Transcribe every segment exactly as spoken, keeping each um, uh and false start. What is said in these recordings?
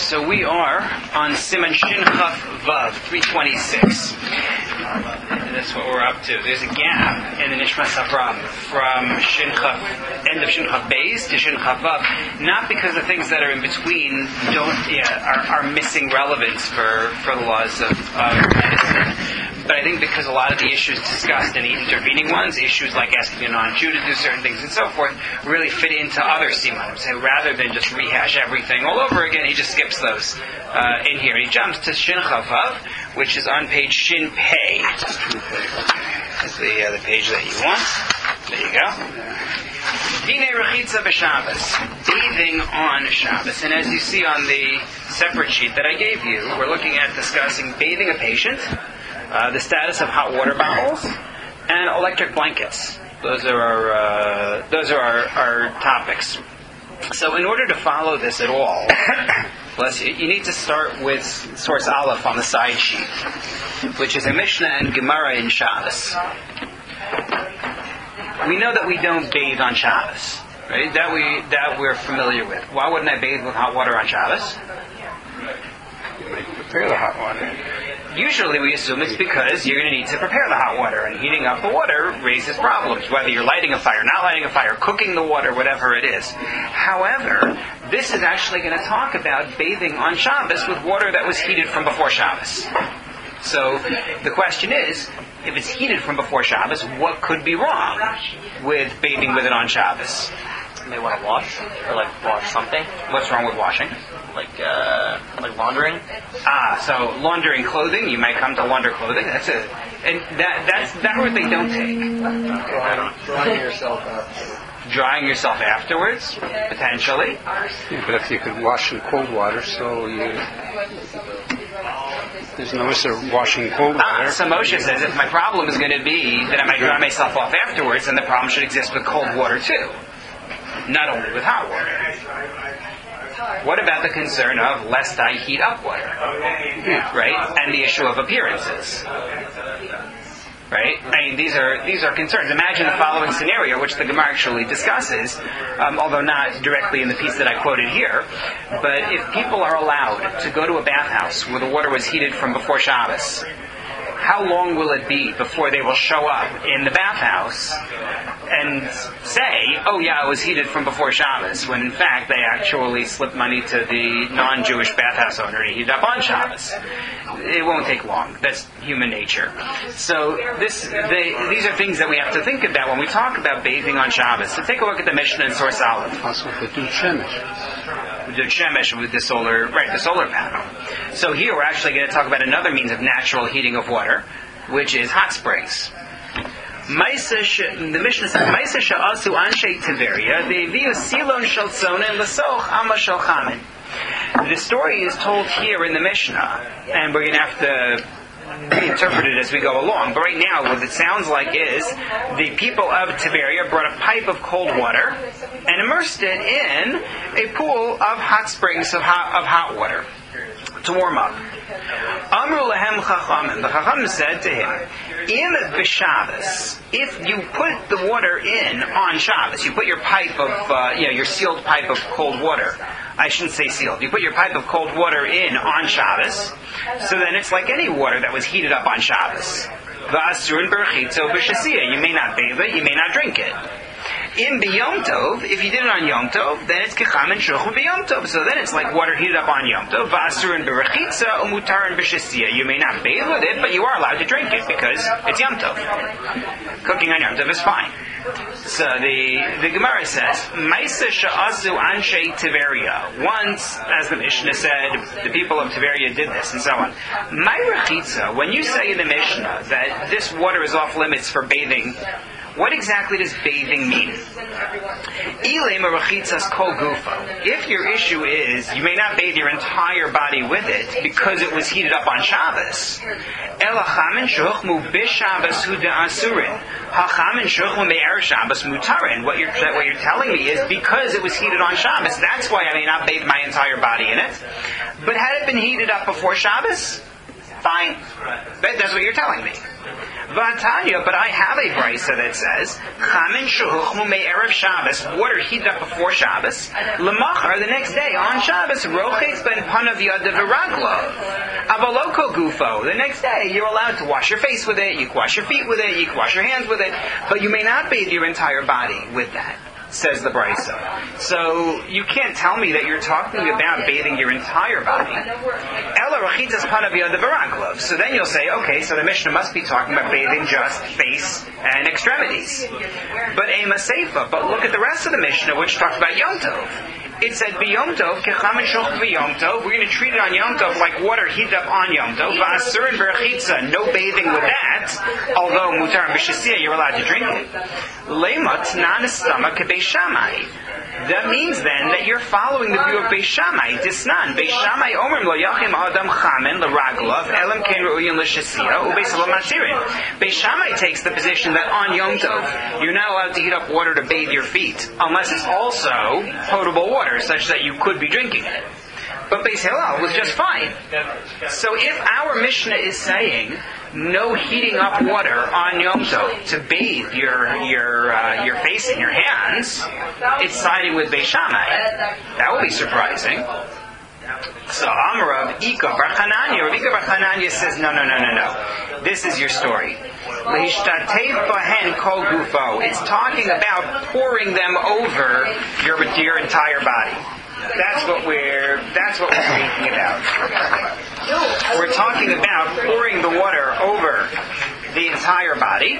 So we are on Siman Shin Chaf Vav three twenty-six. That's what we're up to. There's a gap in the Nishmas Avram from Shin Chaf, end of Shin Chaf Beis to Shin Chaf Vav, not because the things that are in between don't yeah, are, are missing relevance for, for the laws of, of medicine. But I think because a lot of the issues discussed in the intervening ones, issues like asking a non-Jew to do certain things and so forth, really fit into other simanim. So rather than just rehash everything all over again, he just skips those uh, in here. He jumps to Shin Chavav, which is on page Shin Pei. That's the, uh, the page that you want. There you go. Dine Rechitza b'Shabbos, bathing on Shabbos. And as you see on the separate sheet that I gave you, we're looking at discussing bathing a patient, Uh, the status of hot water bottles, and electric blankets. Those are our uh, those are our, our topics. So, in order to follow this at all, bless you, you need to start with source Aleph on the side sheet, which is a Mishnah and Gemara in Shabbos. We know that we don't bathe on Shabbos, right? That we that we're familiar with. Why wouldn't I bathe with hot water on Shabbos? Prepare the hot water. Usually we assume it's because you're going to need to prepare the hot water, and heating up the water raises problems, whether you're lighting a fire, not lighting a fire, cooking the water, whatever it is. However, this is actually going to talk about bathing on Shabbos with water that was heated from before Shabbos. So the question is, if it's heated from before Shabbos, what could be wrong with bathing with it on Shabbos? You may want to wash, or like wash something. What's wrong with washing? Like uh, like laundering. Ah, so laundering clothing. You might come to launder clothing. That's it. And that that's that route they don't take. Drying, drying yourself afterwards. Drying yourself afterwards, potentially. Yeah, but if you could wash in cold water, so you there's no issue of washing cold water. Ah, so Moshe says if my problem is going to be that I might dry myself off afterwards, then the problem should exist with cold water too, not only with hot water. What about the concern of lest I heat up water? Right? And the issue of appearances. Right? I mean, these are these are concerns. Imagine the following scenario, which the Gemara actually discusses, um, although not directly in the piece that I quoted here. But if people are allowed to go to a bathhouse where the water was heated from before Shabbos, how long will it be before they will show up in the bathhouse and say, oh yeah, it was heated from before Shabbos, when in fact they actually slipped money to the non-Jewish bathhouse owner to heat it up on Shabbos? It won't take long. That's human nature. So this, they, these are things that we have to think about when we talk about bathing on Shabbos. So take a look at the Mishnah and Source Aleph. Also, the Dud Shemesh. The Shemesh with the solar, right, the solar panel. So here we're actually going to talk about another means of natural heating of water, which is hot springs. The Mishnah says, "Ma'isa she'asu anshay Tiberia, ve'eviu silon shel tzona l'soch amma shel chamin." The story is told here in the Mishnah, and we're going to have to interpret it as we go along. But right now, what it sounds like is the people of Tiberia brought a pipe of cold water and immersed it in a pool of hot springs of hot, of hot water to warm up. Amru lahem chachamim. The chachamim said to him, "Im b'Shabbos, if you put the water in on Shabbos, you put your pipe of, uh, you know, your sealed pipe of cold water. I shouldn't say sealed. You put your pipe of cold water in on Shabbos, so then it's like any water that was heated up on Shabbos. V'asurun berchitzo b'shasiyah. You may not bathe it, you may not drink it. In b'Yom Tov, if you did it on Yom Tov, then it's kechamin shuchum b'Yom Tov. So then it's like water heated up on Yom Tov. V'asurun berchitza umutarin b'shasiyah. You may not bathe with it, but you are allowed to drink it because it's Yom Tov. Cooking on Yom Tov is fine." So the the Gemara says, "Ma'isa she'asu anshay Tiberia." Once, as the Mishnah said, the people of Tiberia did this, and so on. My rechitza, when you say in the Mishnah that this water is off limits for bathing, what exactly does bathing mean? If your issue is you may not bathe your entire body with it because it was heated up on Shabbos, what you're what you're telling me is because it was heated on Shabbos, that's why I may not bathe my entire body in it. But had it been heated up before Shabbos, fine. That, that's what you're telling me. V'atanya, but I have a brisa that says, Chamin shehuch mumei erev Shabbos, water heated up before Shabbos, lemachar, the next day, on Shabbos, roches ben panav yadav v'raglav, avaloko gufo, the next day, you're allowed to wash your face with it, you can wash your feet with it, you can wash your hands with it, but you may not bathe your entire body with that, says the brisa. So you can't tell me that you're talking about bathing your entire body. Ela rachitzas panav yadav v'raglav. So then you'll say, okay, so the Mishnah must be talking about bathing just face and extremities. But ema seifa. But look at the rest of the Mishnah, which talks about Yom Tov. It said, B'Yom Tov, kecham and shulch v'Yom Tov. We're going to treat it on Yom Tov like water heated up on Yom Tov. V'asur and v'rachitza, no bathing with that. Although mutar and b'shasiyah, you're allowed to drink it. Leimat nanistama k'Beis Shammai. That means then that you're following the view of Beis Shammai. Disnan. Beis Shammai omrim lo yachim adam chamen l'raglav elam ken ru'uyin l'shasiyah u'beis lo masirin. Beis Shammai takes the position that on Yom Tov you're not allowed to heat up water to bathe your feet unless it's also potable water, such that you could be drinking it. But Beis Hillel was just fine. So if our Mishnah is saying no heating up water on Yom Tov to bathe your your uh, your face and your hands, it's siding with Beis Shammai. That would be surprising. So Amarav Ika Bar Chananya, Rav Ika Bar Chananya says, no, no, no, no, no. This is your story. Lehishtatev bahen kol gufo. It's talking about pouring them over your your entire body. That's what we're that's what we're speaking about. We're talking about pouring the water over the entire body,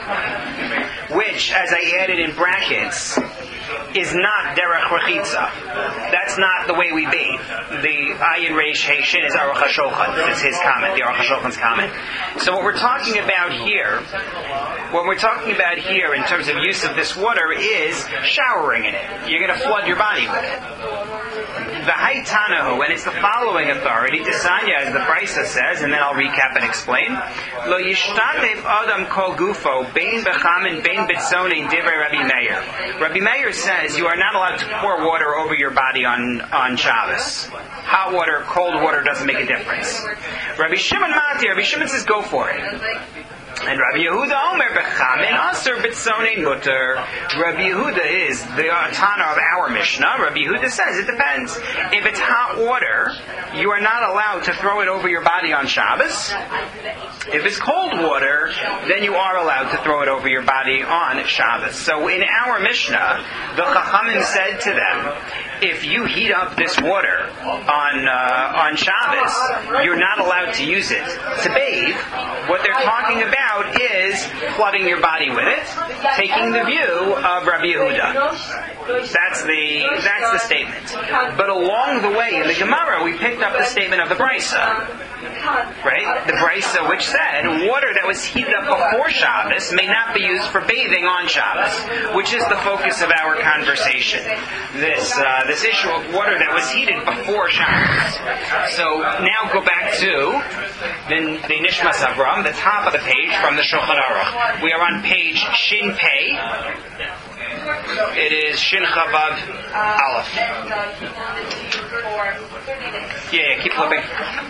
which, as I added in brackets, is not derech rechitza. That's not the way we bathe. The ayin reish hey shin is Aruch HaShulchan. It's his comment, the Aruch HaShulchan's comment. So what we're talking about here, what we're talking about here in terms of use of this water is showering in it. You're going to flood your body with it. The Haitanahu, and it's the following authority, Tisanya, as the Brisa says, and then I'll recap and explain. Lo yishtatev adam kol gufo, bein bechamin, bein bitzonin, divrei Rabbi Meir. Rabbi Meir says you are not allowed to pour water over your body on, on Shabbos. Hot water, cold water doesn't make a difference. Rabbi Shimon Mati, Rabbi Shimon says go for it. And Rabbi Yehuda Omer bechamin aser bitzonin mutter. Rabbi Yehuda is the Tana of our Mishnah. Rabbi Yehuda says it depends. If it's hot water, you are not allowed to throw it over your body on Shabbos. If it's cold water, then you are allowed to throw it over your body on Shabbos. So in our Mishnah, the Chachamim said to them, if you heat up this water on uh, on Shabbos, you're not allowed to use it to bathe. What they're talking about is flooding your body with it, taking the view of Rabbi Yehuda. That's the that's the statement. But along the way in the Gemara, we picked up the statement of the Brisa. Right? The Brisa which said water that was heated up before Shabbos may not be used for bathing on Shabbos, which is the focus of our conversation. This uh, this issue of water that was heated before Shabbos. So now go back to the, the Nishmas Avram, the top of the page from the Shulchan Aruch. We are on page Shin Pei. It is Shin Chavav Aleph. Yeah, yeah, keep flipping.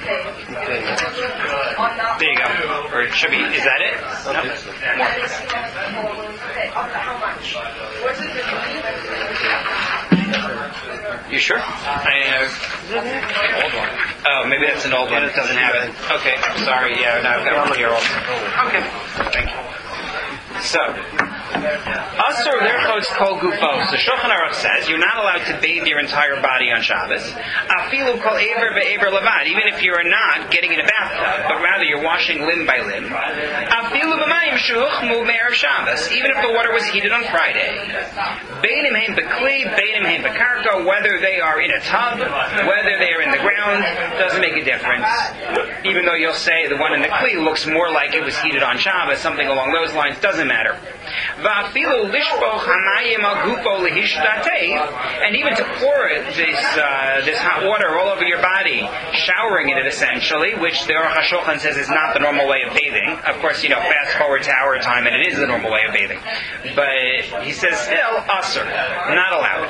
There you go. Or it should be, is that it? No? More. You sure? I have old one. Oh, maybe that's an old one. It doesn't have it. Okay, sorry. Yeah, no, I've got one here also. Okay, thank you. So, Asur lerchotz kol gufo. So Shulchan Aruch says you're not allowed to bathe your entire body on Shabbos. Afilu kol ever ve'ever levad. Even if you are not getting in a bathtub, but rather you're washing limb by limb. Afilu b'mayim shehuchmu me'erev Shabbos. Even if the water was heated on Friday. Beinim heim bekli, beinim heim bekarko. Whether they are in a tub, whether they are in the ground, doesn't make a difference. Even though you'll say the one in the kli looks more like it was heated on Shabbos, something along those lines, doesn't matter. And even to pour it, this uh, this hot water all over your body, showering in it essentially, which the Aruch HaShulchan says is not the normal way of bathing. Of course, you know, fast forward to our time, and it is the normal way of bathing. But he says still, asur, not allowed.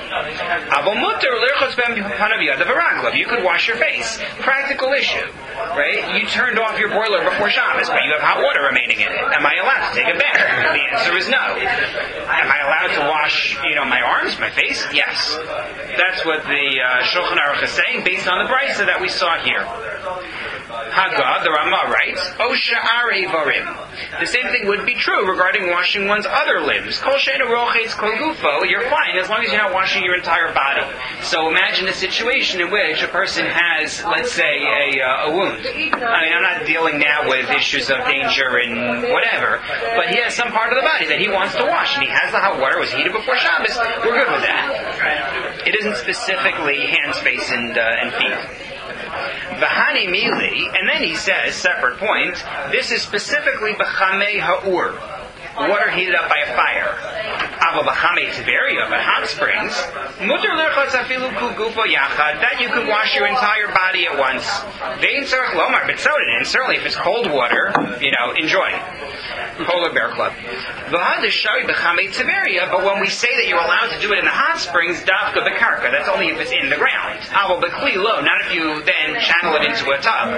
You could wash your face. Practical issue, right? You turned off your boiler before Shabbos, but you have hot water remaining in it. Am I allowed to take a bath? The answer is no. Am I allowed to wash, you know, my arms, my face? Yes. That's what the uh, Shulchan Aruch is saying based on the brisa that we saw here. Haggad, the Ramah writes, O sha'ar evarim. The same thing would be true regarding washing one's other limbs. Kol she'einu rochetz kol gufo, you're fine as long as you're not washing your entire body. So imagine a situation in which a person has, let's say, a, uh, a wound. I mean, I'm not dealing now with issues of danger and whatever, but he has some part of the body that he wants to wash, and he has the hot water, it was heated before Shabbos. We're good with that. It isn't specifically hands, face, and, uh, and feet. V'hani mili, and then he says, separate point, this is specifically b'chamei ha'ur, water heated up by a fire. Ava b'chamei tiberia, but hot springs, mutar l'rchotz afilu kul gufo yachad, that you could wash your entire body at once. Ve'in tzarech lomar, but so did it, and certainly if it's cold water, you know, enjoy. Polar Bear Club. But when we say that you're allowed to do it in the hot springs, dafka bekarka, that's only if it's in the ground. Aval bekli lo, not if you then channel it into a tub.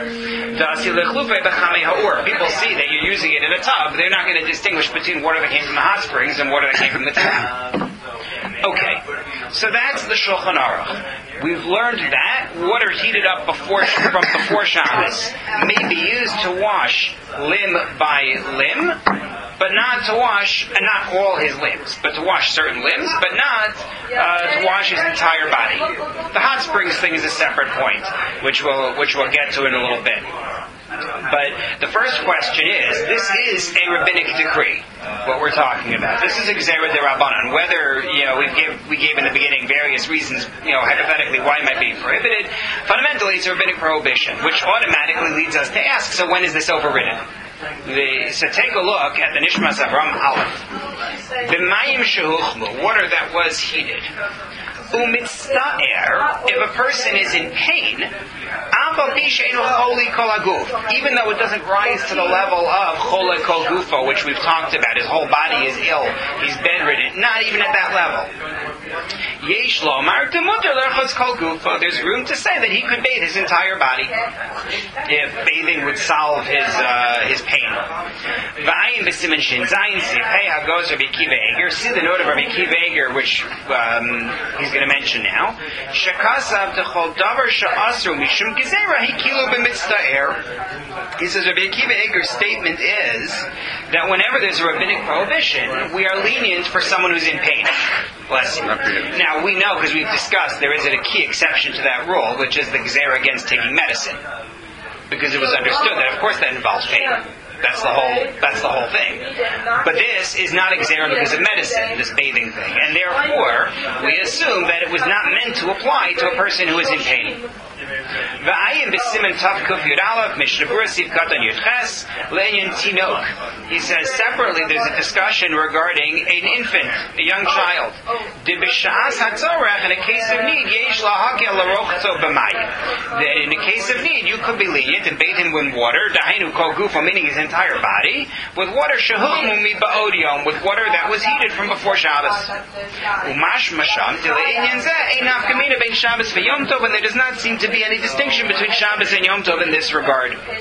People see that you're using it in a tub, they're not going to distinguish between water that came from the hot springs and water that came from the tap. Okay, so that's the Shulchan Aruch. We've learned that water heated up before from before Shabbos may be used to wash limb by limb, but not to wash, and not all his limbs, but to wash certain limbs, but not uh, to wash his entire body. The hot springs thing is a separate point, which we'll which we'll get to in a little bit. But the first question is, this is a rabbinic decree, what we're talking about. This is a Gzera D'Rabbanan. Whether, you know, we gave, we gave in the beginning various reasons, you know, hypothetically why it might be prohibited, fundamentally it's a rabbinic prohibition, which automatically leads us to ask, so when is this overridden? The, so take a look at the Nishmas Avram Aleph. The Mayim Shehuchmu, water that was heated. Umitzta'er, if a person is in pain, even though it doesn't rise to the level of chole kol gufo, which we've talked about, his whole body is ill, he's bedridden, not even at that level. Yesh lomar demuter lerchos kol gufo, there's room to say that he could bathe his entire body, if bathing would solve his uh, his pain. V'ayim b'siman shin zayin sifhei hagos Rabbi Akiva Eiger, see the note of Rabbi Akiva Eiger, which um, he's going to mention now. Shakasav techol davar sha'asru mishum gezerah hikilu b'mitzta'er. He says Rabbi Akiva Eiger's statement is that whenever there's a rabbinic prohibition, we are lenient for someone who's in pain. Bless you. Now we know, because we've discussed, there is a key exception to that rule, which is the gezerah against taking medicine, because it was understood that of course that involves pain. That's the whole. That's the whole thing. But this is not exerah because of medicine, this bathing thing, and therefore we assume that it was not meant to apply to a person who is in pain. He says separately there's a discussion regarding an infant, a young child. In a case of need, that in a case of need you could be lenient and bathe him with water, meaning his entire body, with water with water that was heated from before Shabbos. And there does not seem to be any distinction between Shabbos and Yom Tov in this regard. You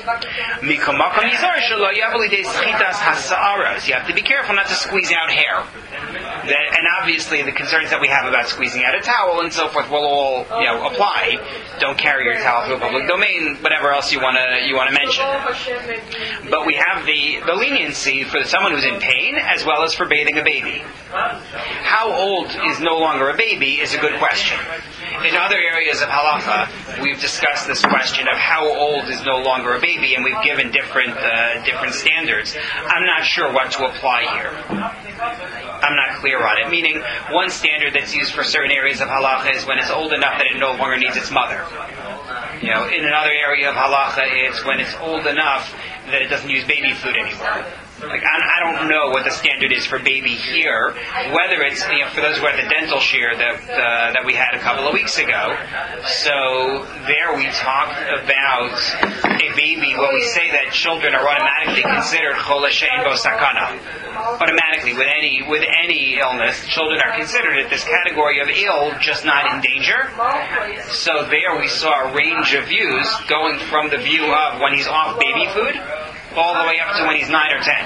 have to be careful not to squeeze out hair. And obviously the concerns that we have about squeezing out a towel and so forth will all, you know, apply. Don't carry your towel through a public domain, whatever else you want to you want to mention. But we have the, the leniency for someone who's in pain as well as for bathing a baby. How old is no longer a baby is a good question. In other areas of halacha, we've discussed this question of how old is no longer a baby, and we've given different uh, different standards. I'm not sure what to apply here. I'm not clear on it. Meaning, one standard that's used for certain areas of halacha is when it's old enough that it no longer needs its mother. You know, in another area of halacha, it's when it's old enough that it doesn't use baby food anymore. Like I, I don't know what the standard is for baby here. Whether it's you know for those who had the dental shear that uh, that we had a couple of weeks ago. So there we talked about a baby. When we say that children are automatically considered chole she'ein bo sakana, automatically with any with any illness, children are considered at this category of ill, just not in danger. So there we saw a range of views going from the view of when he's off baby food all the way up to when he's nine or ten.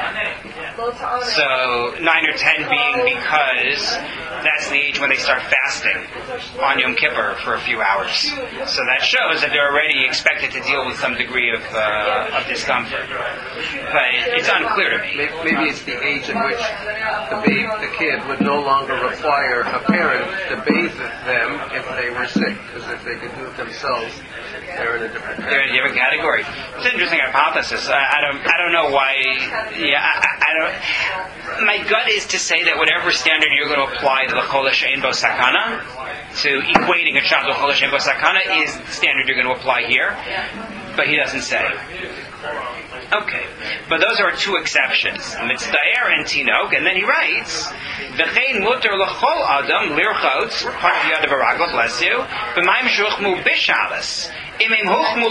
So nine or ten being because that's the age when they start fasting on Yom Kippur for a few hours. So that shows that they're already expected to deal with some degree of uh, of discomfort. But it's unclear to me. Maybe it's the age in which the babe, the kid would no longer require a parent to bathe them if they were sick, because if they could do it themselves, they're in a different category. They're in a different category. It's an interesting hypothesis. I, I don't I don't know why. Yeah, I, I don't. My gut is to say that whatever standard you're going to apply to the chole she'ein bo sakana, to equating a child with chole she'ein bo sakana, is the standard you're going to apply here. But he doesn't say. Okay, but those are two exceptions, mitzdaer and tinok, and then he writes, "V'chein muter l'chol adam lirchot part of yad v'raglo bless you, b'mayim shuchmu b'Shabbos." He says,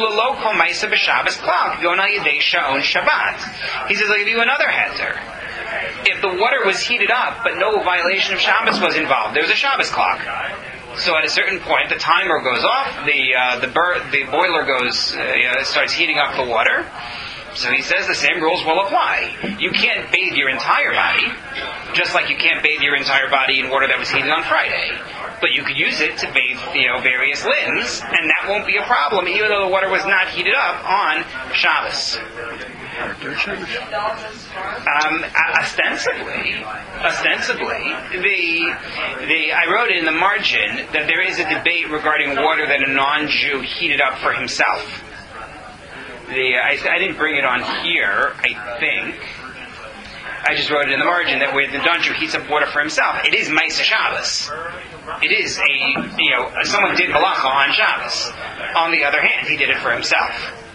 I'll give you another heter. If the water was heated up, but no violation of Shabbos was involved, there was a Shabbos clock. So at a certain point, the timer goes off, the uh, the, bur- the boiler goes uh, starts heating up the water. So he says the same rules will apply. You can't bathe your entire body, just like you can't bathe your entire body in water that was heated on Friday. But you could use it to bathe, you know, various limbs, and that won't be a problem, even though the water was not heated up on Shabbos. Um, ostensibly, ostensibly, the the I wrote in the margin that there is a debate regarding water that a non-Jew heated up for himself. The I, I didn't bring it on here, I think. I just wrote it in the margin that when the non-Jew heats up water for himself, it is Maisa Shabbos. It is a, you know, someone did Malacha on Shabbos. On the other hand, he did it for himself.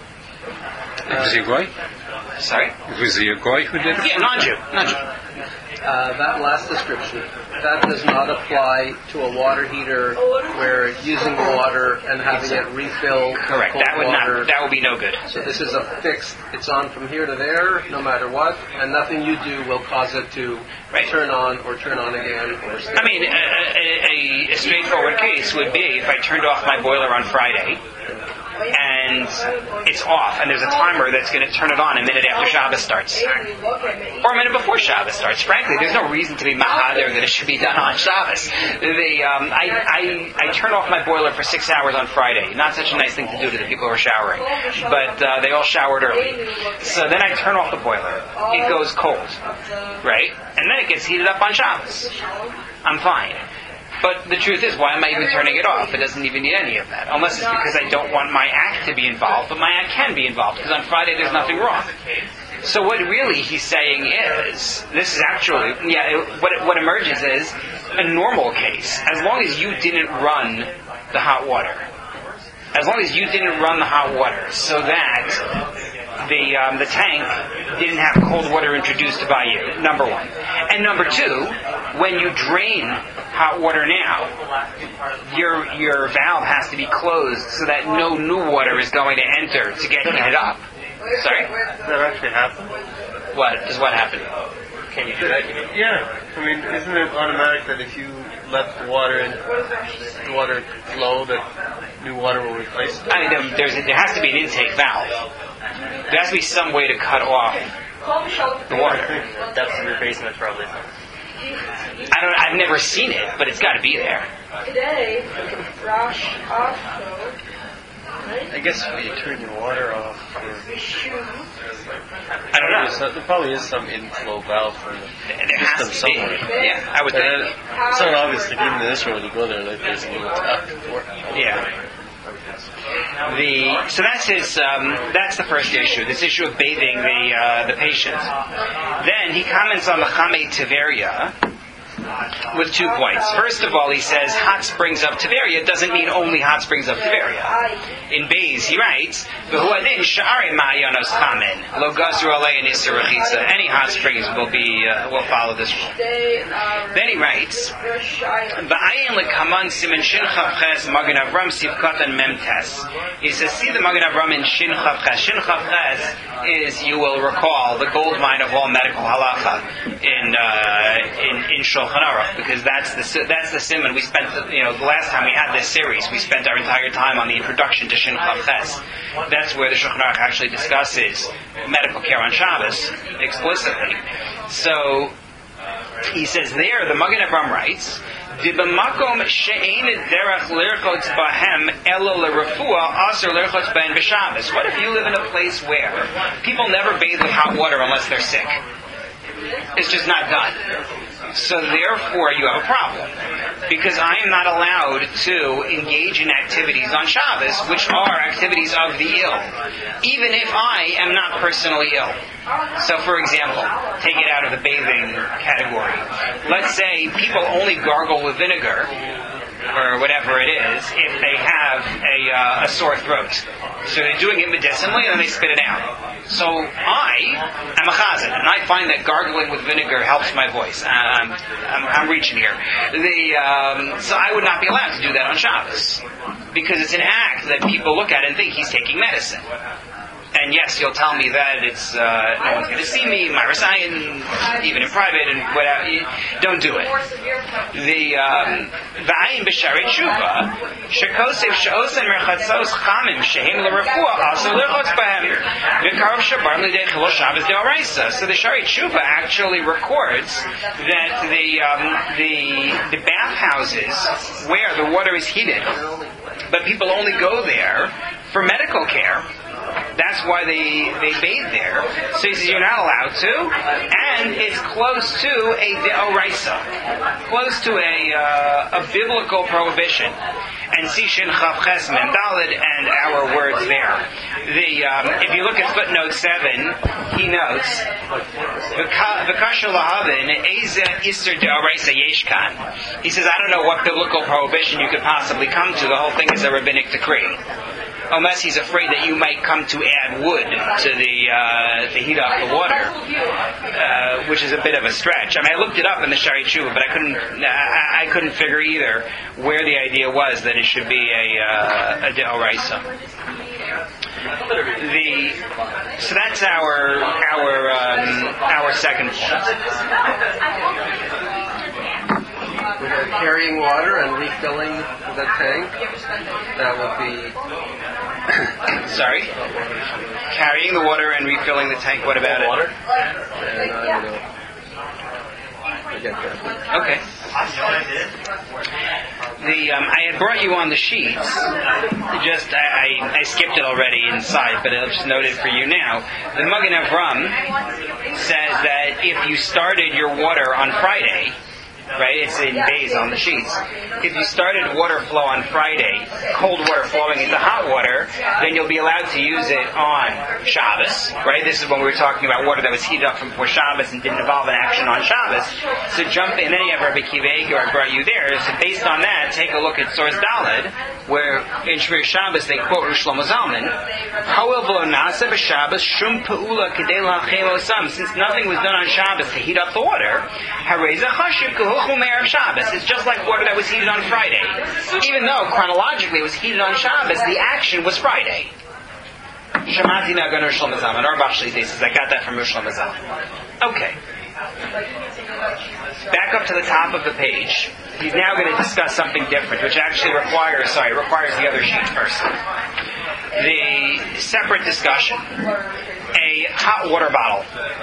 Was he a goy? Sorry? Was he a goy who did it? Yeah, non-Jew. Non-Jew. Uh, that last description, that does not apply to a water heater where using water and having it refilled. Correct. That would water. not. That would be no good. So this is a fixed. It's on from here to there, no matter what, and nothing you do will cause it to right. turn on or turn on again. Or stay. I mean, a, a, a straightforward case would be if I turned off my boiler on Friday. And it's off, and there's a timer that's going to turn it on a minute after Shabbos starts, or a minute before Shabbos starts. Frankly, there's no reason to be mahader that it should be done on Shabbos. The, um, I, I, I turn off my boiler for six hours on Friday. Not such a nice thing to do to the people who are showering, but uh, they all showered early. So then I turn off the boiler. It goes cold, right? And then it gets heated up on Shabbos. I'm fine. But the truth is, why am I even turning it off? It doesn't even need any of that. Unless it's because I don't want my act to be involved, but my act can be involved, because on Friday there's nothing wrong. So what really he's saying is, this is actually, yeah, it, what, it, what emerges is a normal case. As long as you didn't run the hot water. As long as you didn't run the hot water, so that the um, the tank didn't have cold water introduced by you, number one. And number two, when you drain hot water now, your your valve has to be closed so that no new water is going to enter to get heated up. Sorry? Does that actually happen? What is what happened? Can you do that? Yeah. I mean, isn't it automatic that if you let the water in, the water flow, that new water will replace it? I mean, there's a, there has to be an intake valve. There has to be some way to cut off the water. That's in your basement, probably. I don't. I've never seen it, but it's got to be there. Today, Rosh Hashanah. I guess when you turn your water off, or, I don't know. Some, there probably is some inflow valve for the There has system to be. somewhere. Yeah, I would But think. then, it's not obvious that even in this room, when you go there, like there's a little tap for it. Yeah. The so that's his. Um, that's the first issue. This issue of bathing the uh, the patient. Then he comments on the Chamei Tiveria. with two points. First of all, he says hot springs of Tiberia doesn't mean only hot springs of Tiberia. In Beis, he writes, "V'huadin sha'ari ma'ayanos chamin lo gazru alei nisur rechitza." Any hot springs will be uh, will follow this rule. Then he writes, "V'ayin lekaman siman shin chavches Magen Avram sivkatan memtes." He says, "See the Magen Avram in shin chavches. Shin chavches is, you will recall, the gold mine of all medical halacha in uh, in, in Shulchan Aruch, because that's the that's the siman. We spent, you know, the last time we had this series, we spent our entire time on the introduction to Shin Chav Ches. That's where the Shulchan Aruch actually discusses medical care on Shabbos explicitly. So he says there, the Magen Avram writes, "Dibamakom she'ein derech lirchotz bahem elo lerefua aser lirchotz bahem b'Shabbos." What if you live in a place where people never bathe with hot water unless they're sick? It's just not done. So therefore you have a problem, because I am not allowed to engage in activities on Shabbos which are activities of the ill, even if I am not personally ill. So for example, take it out of the bathing category. Let's say people only gargle with vinegar or whatever it is if they have a, uh, a sore throat. So they're doing it medicinally and then they spit it out. So I am a chazan, and I find that gargling with vinegar helps my voice. I'm, I'm, I'm reaching here. The, um, so I would not be allowed to do that on Shabbos, because it's an act that people look at and think he's taking medicine. And yes, you'll tell me that it's uh, no one's going to see me, my Rasayan, even in private, and whatever. Don't do it. The V'ayin b'sharei tshuva shekosef she'osen merchatzos chamim shehem l'refua also l'chotz bahem v'karov shabar l'idei chilul Shabbos de'oraisa. So the Sharei Tshuva actually records that the um, the the bathhouses where the water is heated, but people only go there for medical care. That's why they, they bathe there. So he says you're not allowed to, and it's close to a deoraisa, close to a uh, a biblical prohibition. And see Shin Chav Ches Mem Daled and our words there. The um, if you look at footnote seven, he notes V'kashal lahavin eze iser deoraisa yeshkan. He says, I don't know what biblical prohibition you could possibly come to. The whole thing is a rabbinic decree. Unless he's afraid that you might come to add wood to the uh, to heat up the water, uh, which is a bit of a stretch. I mean, I looked it up in the Sharei Tshuva, but I couldn't I, I couldn't figure either where the idea was that it should be a uh, a deoraisa. The so that's our our um, our second point. Carrying water and refilling the tank, that would be... Sorry? Carrying the water and refilling the tank, what about it? Water? And I don't know. Forget that. Okay. The um, I had brought you on the sheets. Just I, I, I skipped it already inside, but I'll just note it for you now. The Magen Avram says that if you started your water on Friday, right? It's in bays on the sheets. If you started water flow on Friday, cold water flowing into hot water, then you'll be allowed to use it on Shabbos, right? This is when we were talking about water that was heated up from before Shabbos and didn't involve an action on Shabbos. So jump in, and then you have Rabbi Kiva Eiger, I brought you there. So based on that, take a look at source Daled, where in Shmir Shabbos they quote Rosh Shlomo Zalman, Ha'il v'lo na'aseh b'Shabbos shum pe'ula k'dei la'achem osam. Since nothing was done on Shabbos to heat up the water, harei zeh chashiv k'huchu me'erev Shabbos. It's just like water that was heated on Friday. Even though chronologically it was heated on Shabbos, the action was Friday. Shamati Nagan Rosh Shlomo Zalman. Or Bachli says, I got that from Rosh Shlomo Zalman. Okay. Back up to the top of the page. He's now going to discuss something different, which actually requires, sorry, requires the other sheet first. The separate discussion. A hot water bottle.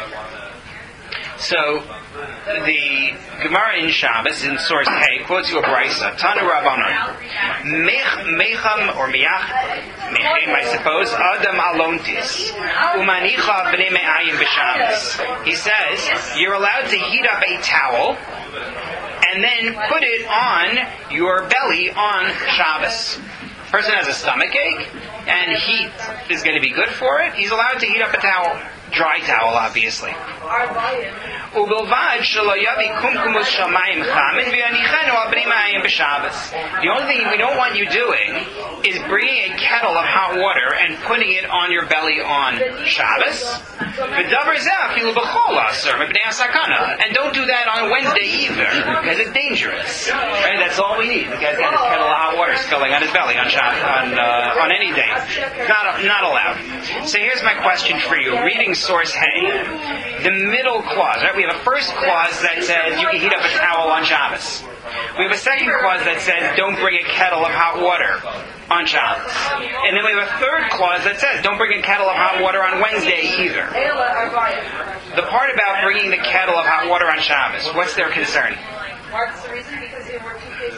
So, the Gemara in Shabbos, in source Hay, quotes you a brisa. Tanu Rabbanon. Mecham, or Miach, Mechem, I suppose, Adam alontis. Umanicha b'nei me'ayim b'Shabbos. He says, you're allowed to heat up a towel, and then put it on your belly on Shabbos. Person has a stomach ache, and heat is going to be good for it. He's allowed to heat up a towel. Dry towel, obviously. ובלבד שלא יביא קומקומוס של מים חמים ויניחנו על פני מים בשבס. The only thing we don't want you doing is bringing a kettle of hot water and putting it on your belly on Shabbos. ודבר זה אפילו בכל עשר מפני הסכנה. And don't do that on Wednesday either, because it's dangerous. Right? That's all we need. The guy's got his kettle of hot water spilling on his belly on Shabbos, on, uh, on any day. Not, not allowed. So here's my question for you. Reading source Hay. The middle clause, right? We have a first clause that says you can heat up a towel on Shabbos. We have a second clause that says don't bring a kettle of hot water on Shabbos. And then we have a third clause that says don't bring a kettle of hot water on Wednesday either. The part about bringing the kettle of hot water on Shabbos, what's their concern? What's the reason? Because they work two cases.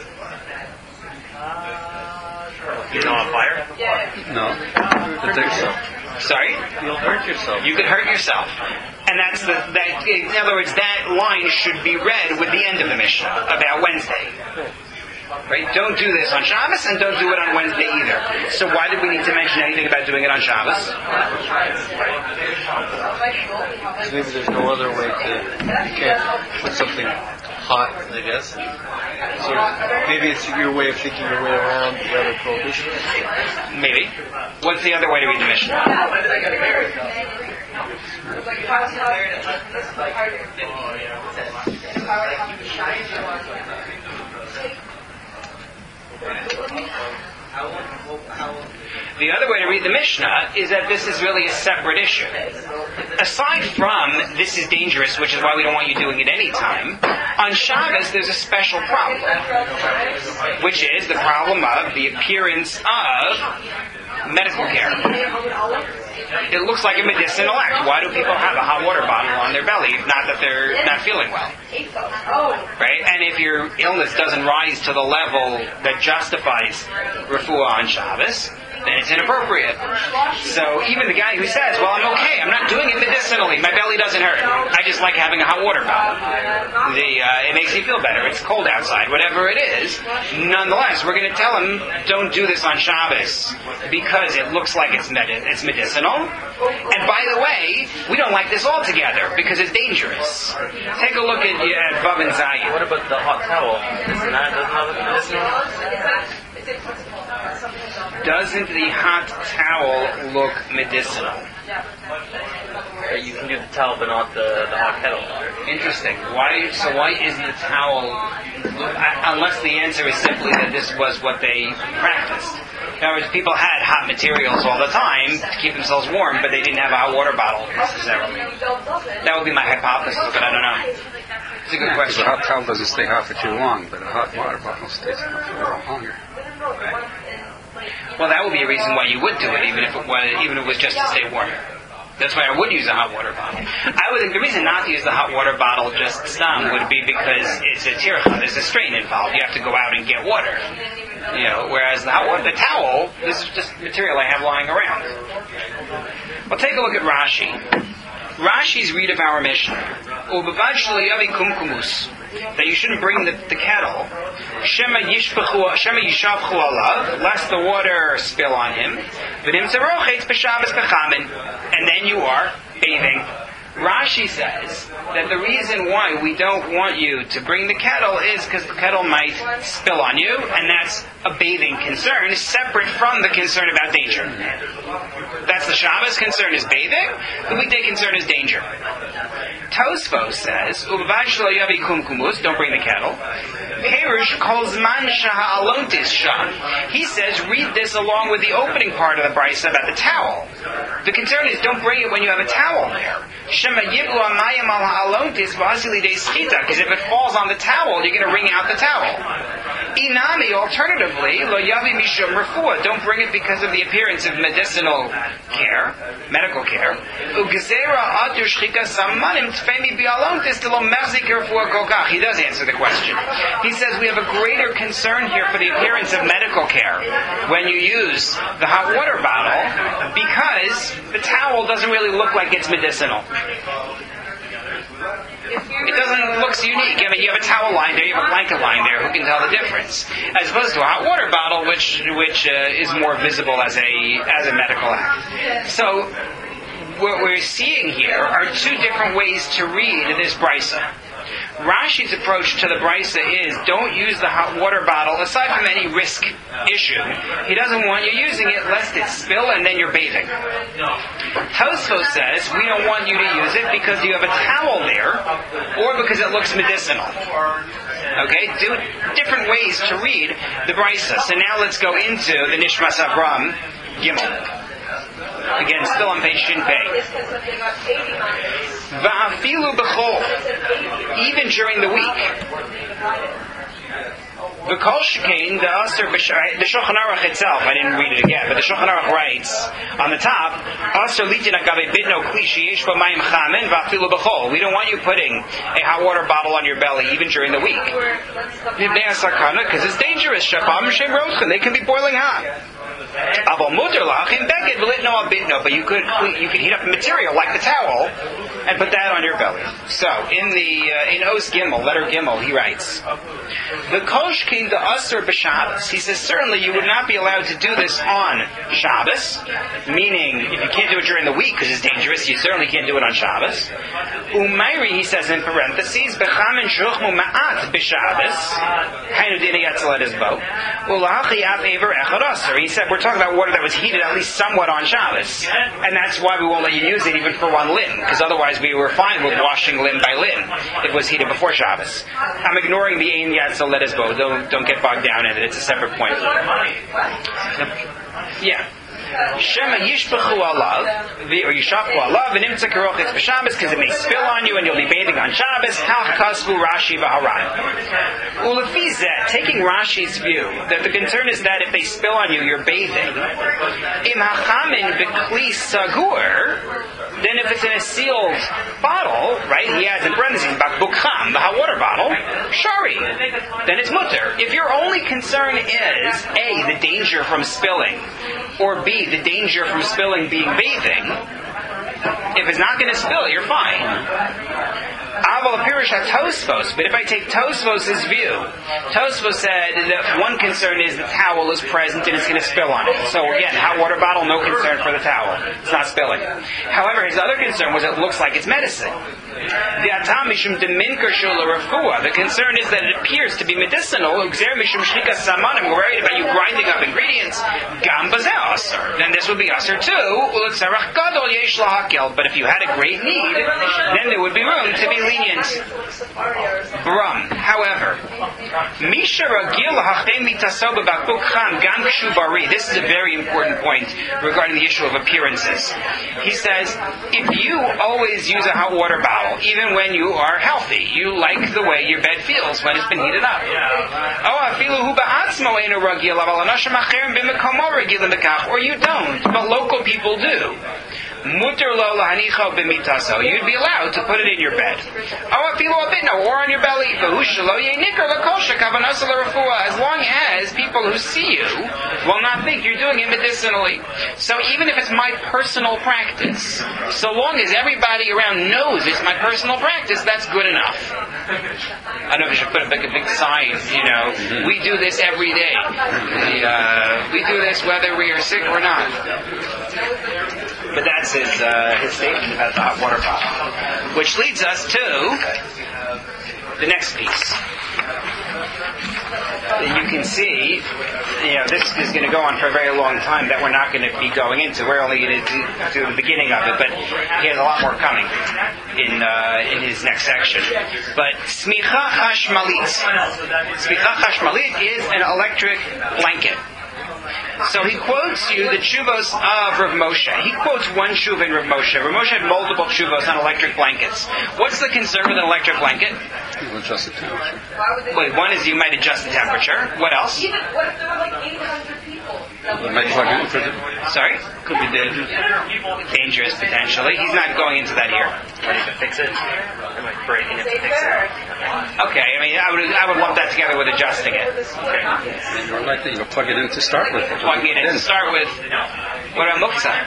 You know, on fire? Yeah. No. Protect yourself. Sorry? You'll hurt yourself. You could hurt yourself. And that's the, that, in other words, that line should be read with the end of the Mishnah about Wednesday. Right? Don't do this on Shabbos and don't do it on Wednesday either. So why did we need to mention anything about doing it on Shabbos? Because maybe there's no other way to, you can't put something hot, I guess. So maybe it's your way of thinking your way around the other prohibition. Maybe. What's the other way to read the Mishnah? The other way to read the Mishnah is that this is really a separate issue. Aside from this is dangerous, which is why we don't want you doing it any time, on Shabbos there's a special problem, which is the problem of the appearance of medical care. It looks like a medicinal act. Why do people have a hot water bottle on their belly if not that they're not feeling well? Right? And if your illness doesn't rise to the level that justifies refuah on Shabbos, then it's inappropriate. So even the guy who says, well, I'm okay, I'm not doing it medicinally, my belly doesn't hurt, I just like having a hot water bottle. The, uh, it makes me feel better, it's cold outside, whatever it is. Nonetheless, we're going to tell him, don't do this on Shabbos because it looks like it's, med- it's medicinal. And by the way, we don't like this altogether because it's dangerous. Take a look at uh, Vav and Zayin. What about the hot towel? Doesn't that doesn't have medicinal? Doesn't the hot towel look medicinal? Or you can do the towel, but not the, the hot kettle. Interesting. Why? So why isn't the towel? Unless the answer is simply that this was what they practiced. In other words, people had hot materials all the time to keep themselves warm, but they didn't have a hot water bottle necessarily. That would be my hypothesis, but I don't know. It's a good question. The hot towel doesn't stay hot for too long, but a hot water bottle stays hot for a little longer. Well, that would be a reason why you would do it, even if it was, even if it was just to stay warm. That's why I would use a hot water bottle. I would think the reason not to use the hot water bottle just stam would be because it's a tircha. There's a strain involved. You have to go out and get water. You know, whereas the hot water, the towel, this is just material I have lying around. Well, take a look at Rashi. Rashi's read of our Mishnah. U'bevad shelo yavi kumkumus. That you shouldn't bring the, the kettle. Shema yishpachu, shema yishavchu alav, lest the water spill on him. V'nim tzarochetz b'Shabbos b'chamin, and then you are bathing. Rashi says that the reason why we don't want you to bring the kettle is because the kettle might spill on you, and that's a bathing concern, separate from the concern about danger. That's the Shabbos concern is bathing, the weekday concern is danger. Tosfos says, "Uvad shelo yavi kumkumus," don't bring the kettle. Perush calls man shaha alontis shah. He says, read this along with the opening part of the brisa about the towel. The concern is, don't bring it when you have a towel there. Shema yibu amayim al ha'alontis v'asili de schita, because if it falls on the towel, you're going to wring out the towel. Inami, alternatively, lo yavi mishum refuah, don't bring it because of the appearance of medicinal care, medical care. Ugezera atur shchika samanim tfemi bi'alontis telo mechzik refuah kokach. He does answer the question. He says we have a greater concern here for the appearance of medical care when you use the hot water bottle because the towel doesn't really look like it's medicinal. It doesn't look unique. I mean, you have a towel line there, you have a blanket line there. Who can tell the difference? As opposed to a hot water bottle, which which uh, is more visible as a as a medical act. So what we're seeing here are two different ways to read this brisa. Rashi's approach to the brisa is don't use the hot water bottle aside from any risk issue. He doesn't want you using it lest it spill and then you're bathing. Tosfos says we don't want you to use it because you have a towel there or because it looks medicinal. Okay, do different ways to read the brisa. So now let's go into the Nishmas Avram Gimel. Again, still on page Shin Pei. Va'afilu b'chol, even during the week. V'kol shekain the aser the Shulchan Aruch itself. I didn't read it again, but the Shulchan Aruch writes on the top, aser litin agabe bidno kli sheyesh bo mayim chamen va'afilu b'chol. We don't want you putting a hot water bottle on your belly even during the week. Because it's dangerous. Shapam shem rochen. They can be boiling hot. But you could you could heat up material like the towel and put that on your belly. So in the uh, in Os Gimel, letter Gimel, he writes, the koshkin the usher b'Shabbos. He says certainly you would not be allowed to do this on Shabbos, meaning if you can't do it during the week because it's dangerous, you certainly can't do it on Shabbos. Umayri, he says in parentheses, bechamin shuchmu ma'at b'Shabbos, hainu dina yatzalet his boat. Ulachi av aver echad usher. He said we're talking about water that was heated at least somewhat on Shabbos, and that's why we won't let you use it even for one lin, because otherwise we were fine with washing lin by lin. It was heated before Shabbos. I'm ignoring the ein yatzalet his boat. Don't don't get bogged down in it. It's a separate point. Yeah. Shema yishpachu alav, or yishapchu alav, and imtza karochetz b'Shabbos, because it may spill on you and you'll be bathing on Shabbos. Halch kasvu Rashi v'Haran. Ulefizet, taking Rashi's view that the concern is that if they spill on you, you're bathing. Im hachamin b'kli sagur. Then if it's in a sealed bottle, right? He adds in parentheses bakbukham, the hot water bottle. Shari. Then it's mutter. If your only concern is A, the danger from spilling, or B, the danger from spilling being bathing, if it's not going to spill, you're fine. Aval apirish Tosfos, but if I take Tosfos' view, Tosfos said that one concern is the towel is present and it's going to spill on it. So again, hot water bottle, no concern for the towel. It's not spilling. However, his other concern was it looks like it's medicine. The atam mishum deminker shula refuah. The concern is that it appears to be medicinal. Uxer mishum shnika saman. I'm worried about you grinding up ingredients. Gam bazeh aser. Then this would be aser too. Ulitzarach gadol yesh lahakel. But if you had a great need, then there would be room to be lenient. Brum. However, misha ragil lahachdei mitaso b'bakbuk cham gam kshu bari. This is a very important point regarding the issue of appearances. He says, if you always use a hot water bottle, even when you are healthy, you like the way your bed feels when it's been heated up. Or you don't, but local people do. Mutter lo lahanicho b'mitaso. You'd be allowed to put it in your bed. Or on your belly. As long as people who see you will not think you're doing it medicinally. So even if it's my personal practice, so long as everybody around knows it's my personal practice, that's good enough. I don't know if I should put a big, a big sign, you know, we do this every day. We, uh, we do this whether we are sick or not. But that's his uh, his statement about the hot water bottle. Which leads us to the next piece. You can see, you know, this is going to go on for a very long time that we're not going to be going into. We're only going to do, do the beginning of it, but he has a lot more coming in uh, in his next section. But smicha chashmalit. Smicha chashmalit is an electric blanket. So he quotes you the tshuvos of Rav Moshe. He quotes one tshuva in Rav Moshe. Rav Moshe had multiple tshuvos on electric blankets. What's the concern with an electric blanket? You will adjust the temperature. Wait, one is you might adjust the temperature. What else? Even what if there were like eight hundred people? It might plug in for the... Sorry? Could be dangerous. Dangerous, potentially. He's not going into that here. Ready to fix it? Am I breaking it to fix it? Okay, I mean, I would I would lump that together with adjusting it. Okay. More likely you'll plug it in to start with. Plug it in to start with. What about muktzah?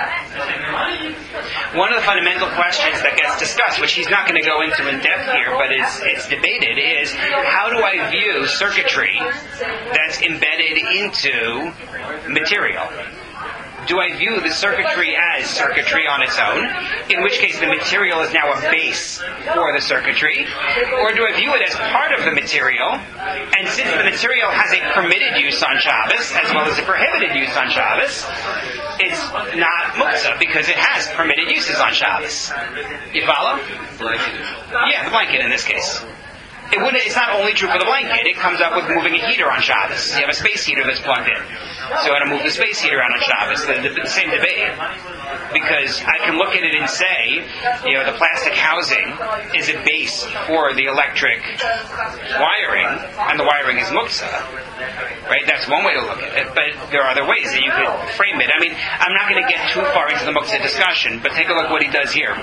One of the fundamental questions that gets discussed, which he's not going to go into in depth here, but is it's debated, is how do I view circuitry that's embedded into material? Do I view the circuitry as circuitry on its own, in which case the material is now a base for the circuitry? Or do I view it as part of the material, and since the material has a permitted use on Shabbos, as well as a prohibited use on Shabbos, it's not muktzah, because it has permitted uses on Shabbos. You follow? Blanket. Yeah, the blanket in this case. It wouldn't, it's not only true for the blanket. It comes up with moving a heater on Shabbos. You have a space heater that's plugged in. So I want to move the space heater out on Shabbos. The, the, the same debate. Because I can look at it and say, you know, the plastic housing is a base for the electric wiring, and the wiring is muktzah. Right? That's one way to look at it. But there are other ways that you could frame it. I mean, I'm not going to get too far into the muktzah discussion, but take a look what he does here.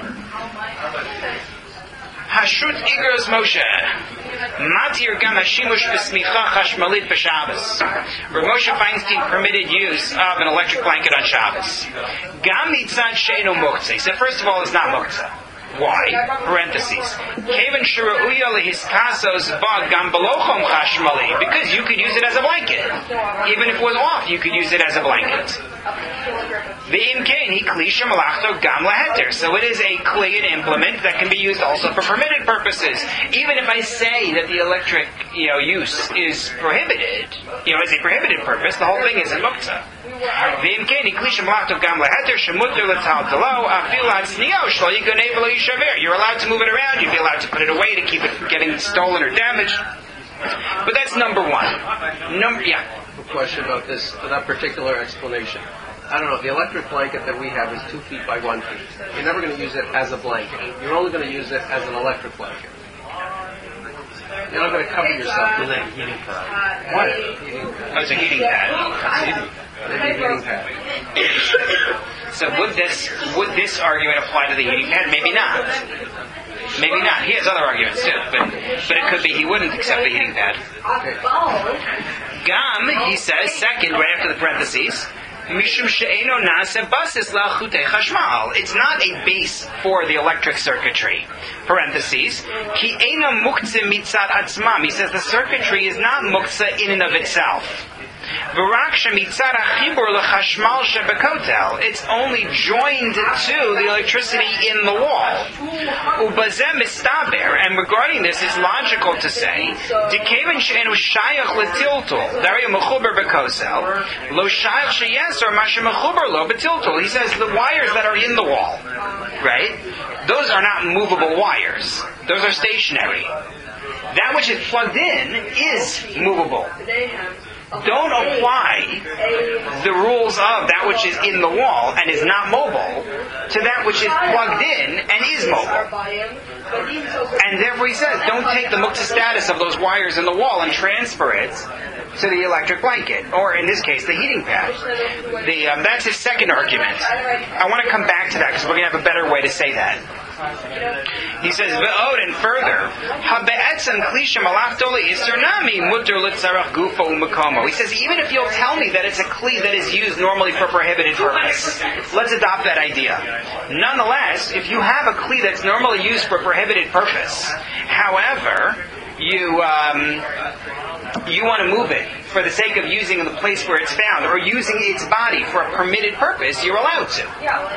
Hashut Igros Moshe Matir Gam Hashimush B'Smicha Chashmalit B'Shabbos. Where Moshe Feinstein permitted use of an electric blanket on Shabbos. Gam Nitzad Sheino Muktzah. He said, first of all, it's not muktzah. Why? Parentheses. Kevan Shira'uya Lehiskasos Ba Gam Belochom Chashmali. Because you could use it as a blanket. Even if it was off, you could use it as a blanket. V'im kain he klisha malachto gam laheter. So it is a kli, an implement that can be used also for permitted purposes. Even if I say that the electric, you know, use is prohibited, you know, as a prohibited purpose, the whole thing isn't muktzah. V'im kain he klisha malachto gam laheter shemuter l'tal talo afil atzniyo shlo yigonei v'lo yishaver. You're allowed to move it around. You'd be allowed to put it away to keep it from getting stolen or damaged. But that's number one. Number yeah. A question about this, that particular explanation. I don't know, the electric blanket that we have is two feet by one feet. You're never going to use it as a blanket. You're only going to use it as an electric blanket. You're not going to cover yourself with a heating pad. What? Oh, it's a heating pad. Maybe a heating pad. So would this would this argument apply to the heating pad? Maybe not. Maybe not. He has other arguments too, but but it could be he wouldn't accept the heating pad. Gam, he says, second, right after the parentheses, Mishum she'eno nase basis la'chutei chashmal. It's not a base for the electric circuitry. Parentheses. Ki eno muktzeh mitzad atzmam. He says the circuitry is not muktzeh in and of itself. It's only joined to the electricity in the wall. And regarding this, it's logical to say, he says the wires that are in the wall, right? Those are not movable wires. Those are stationary. That which is plugged in is movable. Don't apply the rules of that which is in the wall and is not mobile to that which is plugged in and is mobile. And therefore he says, don't take the muktzah status of those wires in the wall and transfer it to the electric blanket, or in this case, the heating pad. The, um, that's his second argument. I want to come back to that because we're going to have a better way to say that. He says, "Ve'od," and further, "Habe'etzem klisha malachtoli isernami muter litzarach gufo umakomo." He says, even if you'll tell me that it's a kli that is used normally for prohibited purpose, let's adopt that idea. Nonetheless, if you have a kli that's normally used for prohibited purpose, however, you um, you want to move it for the sake of using in the place where it's found, or using its body for a permitted purpose, you're allowed to.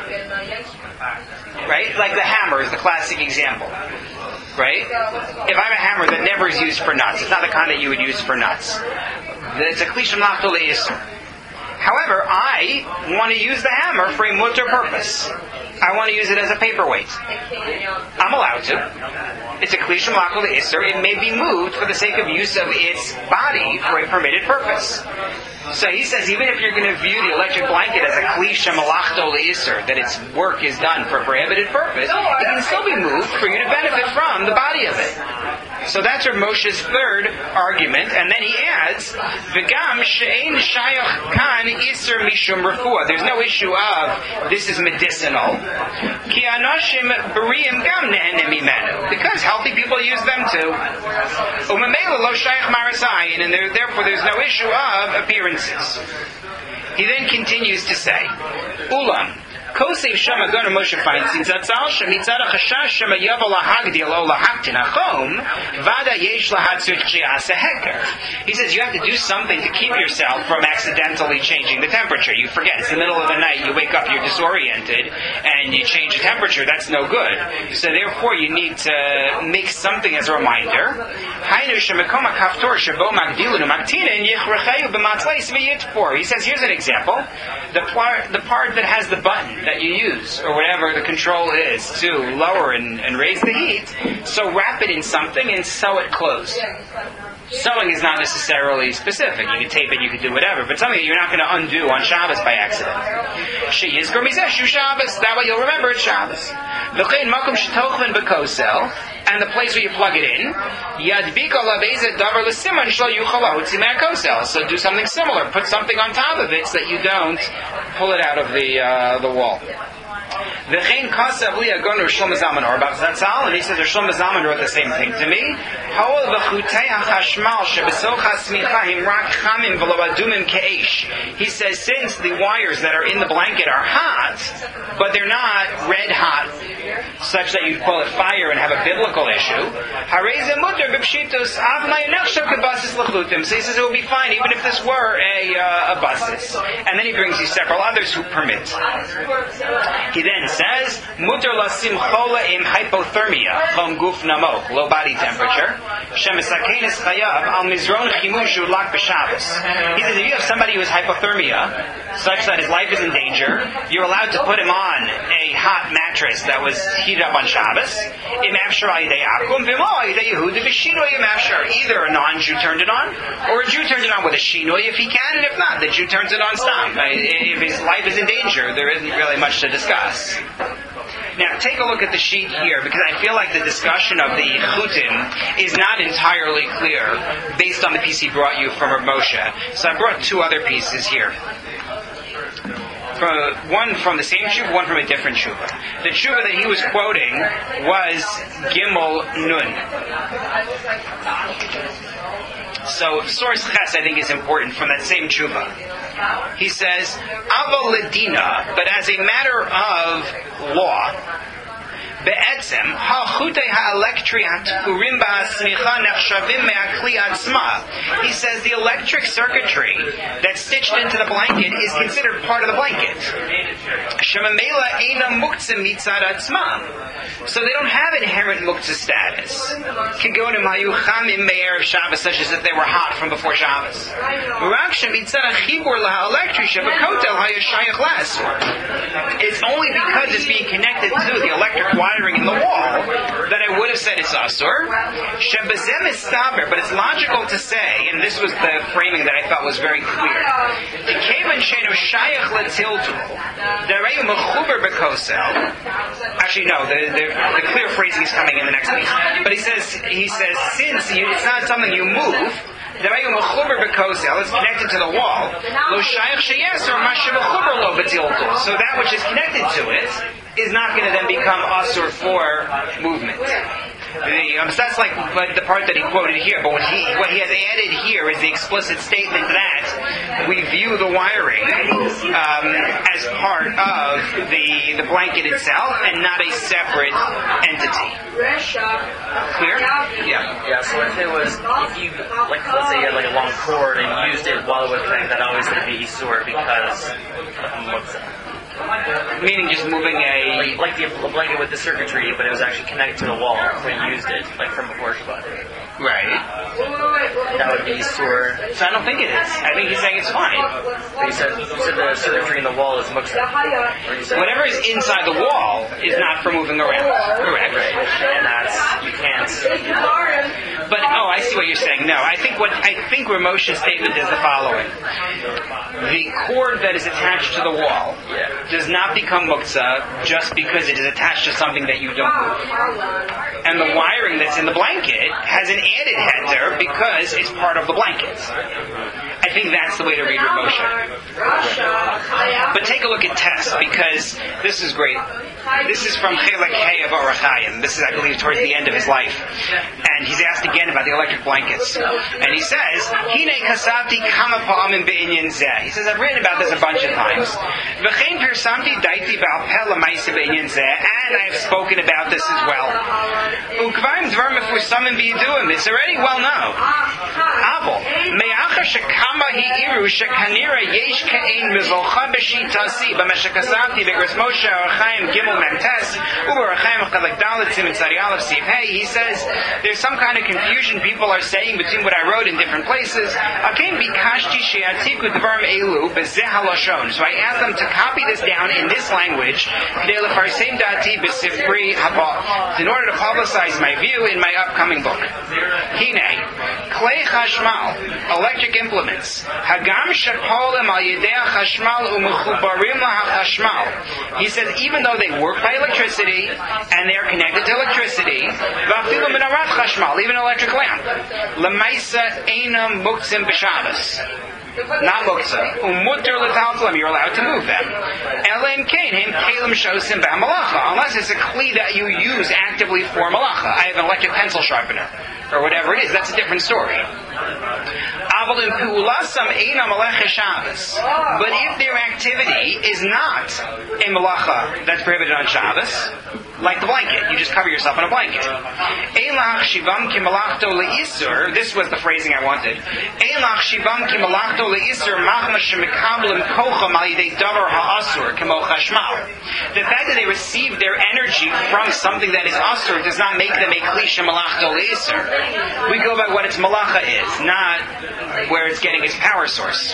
Right? Like the hammer is the classic example. Right? If I have a hammer that never is used for nuts, it's not the kind that you would use for nuts. It's a klisham nachto le'isur. However, I want to use the hammer for a mutter purpose. I want to use it as a paperweight. I'm allowed to. It's a klisham nachto le'isur. It may be moved for the sake of use of its body for a permitted purpose. So he says, even if you're going to view the electric blanket as a klisha malachto le'isur, that its work is done for a prohibited purpose, it can still be moved for you to benefit from the body of it. So that's Rav Moshe's third argument, and then he adds, "V'gam she'ein shayach kan isur mishum refuah." There's no issue of this is medicinal. Ki anoshim b'riim gam nehenim mimenu, because healthy people use them too. Umemela lo shayach marasayin, and there, therefore there's no issue of appearances. He then continues to say, "Ulam Kosev Shama Gunner Moshe Feinstein Zatzal Shemitzad Chashash Shema Yavel Lahagdil O Lahaktin Achom Vada Yesh Lahatzut Chiasa Heker. He says you have to do something to keep yourself from accidentally changing the temperature. You forget, it's the middle of the night, you wake up, you're disoriented, and you change the temperature. That's no good. So therefore you need to make something as a reminder. He says, here's an example. The part, the part that has the button that you use, or whatever the control is, to lower and, and raise the heat, so wrap it in something and sew it closed. Sewing is not necessarily specific. You can tape it, you can do whatever, but something that you're not going to undo on Shabbos by accident. She'yizkor mizeh Shabbos. That way you'll remember it's Shabbos. V'chein makom shetochven b'kosel, and the place where you plug it in, yadbik alav ezed davar l'siman shlo yuchal lahotzi me'akosel. So do something similar. Put something on top of it so that you don't pull it out of the uh, the wall. V'chein kasav li agon Rosh Shlomo Zalman Or about Zatzal, and he says Rosh Shlomo Zalman wrote the same thing to me. Ha'ol v'chutei ha'chashmal shebesoch ha'smicha him rak chamim v'lo adumim ke'esh. He says since the wires that are in the blanket are hot, but they're not red hot, such that you call it fire and have a biblical issue. Harei ze muter b'pshitos av ma'yanachshav kebasis l'chutim. So he says it will be fine even if this were a uh, a basis. And then he brings you several others who permit. He then says, Mutar lasim chola im hypothermia, chom guf namoch, low body temperature, shemisakenis chayav al mizron chimush ulak b'Shabbos. He says, if you have somebody who has hypothermia, such that his life is in danger, you're allowed to put him on a hot mattress that was heated up on Shabbos. Im afshar ayidei akum, v'mo ayidei Yehuda v'shinoi im afshar. Either a non-Jew turned it on, or a Jew turned it on with a shinoi if he can, and if not, the Jew turns it on stop. If his life is in danger, there isn't really much to discuss. Now, take a look at the sheet here, because I feel like the discussion of the chutim is not entirely clear based on the piece he brought you from Rav Moshe. So I brought two other pieces here. From, one from the same tshuva, one from a different tshuva. The tshuva that he was quoting was Gimel Nun. So, source ches, I think, is important from that same tshuva. He says, Avo Ledina, but as a matter of law, Be'etzem, ha'chutei ha'elektri ha'tfurim ba'asmicha nechshavim me'akli atzma. He says the electric circuitry that's stitched into the blanket is considered part of the blanket. Shemamela eina muktzah mitzad atzma. So they don't have inherent muktzah status. Kigonim hayuchamim me'erev Shabbos, such as if they were hot from before Shabbos. Rak shemitzad ha'chibur laha'elektri shebekotel ha'yashayach la'asur. It's only because it's being connected to the electric wire in the wall that I would have said it's asur. Shebazem is staber, but it's logical to say, and this was the framing that I thought was very clear. The kevan shenu shayach letiltu, dereu mechuber bekosel. Actually, no, the, the the clear phrasing is coming in the next piece. But he says he says since you, it's not something you move. It's connected to the wall. So that which is connected to it is not going to then become asur for movement. The, um, so that's like, like the part that he quoted here, but what he what he has added here is the explicit statement that we view the wiring um, as part of the the blanket itself and not a separate entity. Clear? Yeah. Yeah. So if it was, if you like, let's say you had like a long cord and you used it while it was connected, that always going to be isur because of muktzah. Meaning just moving a... Like, like the, the blanket with the circuitry, but it was actually connected to the wall when you used it, like from before Shabbat. Right. That would be isur. So I don't think it is. I think he's saying it's fine. But you said, you said the circuitry in the wall is muktzah. Whatever is inside the wall is not for moving around. Correct. Right. And that's, you can't... But, oh, I see what you're saying. No, I think what I think where Moshe's statement is the following. The cord that is attached to the wall yeah. does not become muktzah just because it is attached to something that you don't move. And the wiring that's in the blanket has an added heter because this is part of the blanket. I think that's the way to read Rav Moshe. But take a look at Tess, because this is great. This is from Chelek Hey of Orach Chaim. This is, I believe, towards the end of his life. And he's asked again about the electric blankets. And he says, Hine kasavti kama pa'amim be'inyan zeh. He says, I've written about this a bunch of times. V'chein pirsamti daiti ba'al peh l'maisa be'inyan zeh. And I've spoken about this as well. Ukvaim dvar mefusamim b'yiduim. It's already well known. Abel, me'acha shekama hi'iru shekanira yesh ka'ein mizocha b'shitasi b'meshek kasavti v'gris Moshe Orach Chaim Gimel Memtes Uber Chaim Chalek Dalet Siman Tzadi Aleph Siv Hey. He says there's some kind of confusion people are saying between what I wrote in different places. Akein bikashti she'atiku dvarim elu bezeh halashon. So I asked them to copy this down in this language k'dei lefarsem dati b'sifri haba, in order to publicize my view in my upcoming book. Hine klei chashmal, electric implements, hagam shepolim al yedei chashmal u'mechubarim lahachashmal. He says even though they work by electricity and they are connected to electricity, even an electric lamp, lemaisa einam muktzim b'Shabbos, not muktzah, umutter l'taltalim, you're allowed to move them. Elaim kain him kalim shosim b'hamalacha, unless it's a kli that you use actively for malacha. I have an electric pencil sharpener, or whatever it is. That's a different story. But if their activity is not a malacha that's prohibited on Shabbos, like the blanket, you just cover yourself in a blanket. This was the phrasing I wanted. The fact that they receive their energy from something that is asur does not make them a kli shemalachto le'isur. We go by what its malacha is, not where it's getting its power source.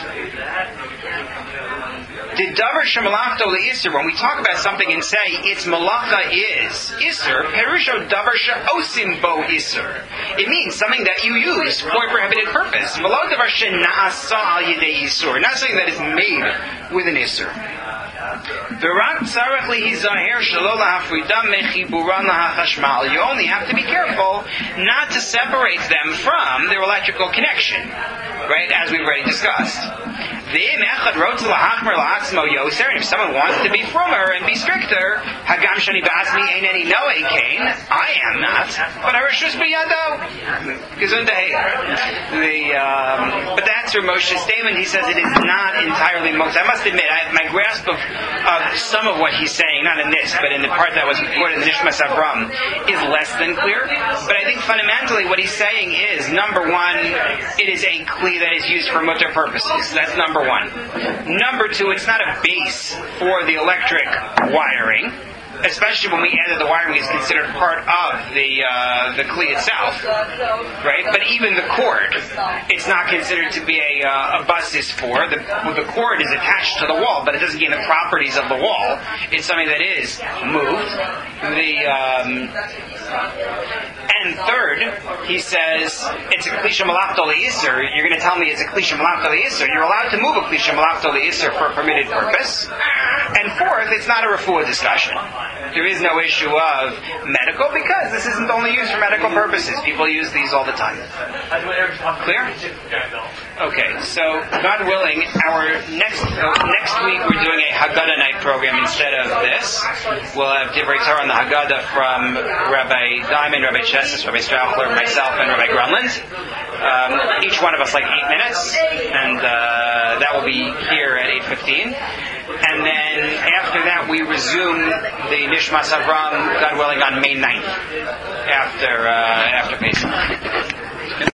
The davar shemalachto le'isur, when we talk about something and say its malacha is isur, perusho davar she'osim bo isur. It means something that you use for a prohibited purpose. V'lo davar she'na'asa al yedei isur, not something that is made with an isur. You only have to be careful not to separate them from their electrical connection, right? As we've already discussed. And if someone wants to be frummer and be stricter, I am not. But the um, but that's Rav Moshe's statement. He says it is not entirely most. I must admit, I, my grasp of, of some of what he's saying, not in this, but in the part that was recorded in the Nishmas Avram, is less than clear. But I think fundamentally what he's saying is, number one, it is a kli that is used for mutter purposes. That's number one. Number two, it's not a base for the electric wiring, especially when we add that the wiring is considered part of the uh, the kli itself, right? But even the cord, it's not considered to be a, uh, a basis for. The, the cord is attached to the wall, but it doesn't gain the properties of the wall. It's something that is moved. The um, and third, he says it's a klisha malachto le'isur. You're going to tell me it's a klisha malachto le'isur. You're allowed to move a klisha malachto le'isur for a permitted purpose. And fourth, it's not a refuah discussion. There is no issue of medical because this isn't only used for medical purposes. People use these all the time. Clear? Okay, so God willing, our next uh, next week we're doing a Haggadah night program instead of this. We'll have Divrei Torah on the Haggadah from Rabbi Diamond, Rabbi Chessis, Rabbi Strauchler, myself, and Rabbi Grunland. Um, each one of us like eight minutes, and uh, that will be here at eight fifteen. And then after that, we resume the Nishmas Avram, God willing, on May ninth, after uh, after Pesach.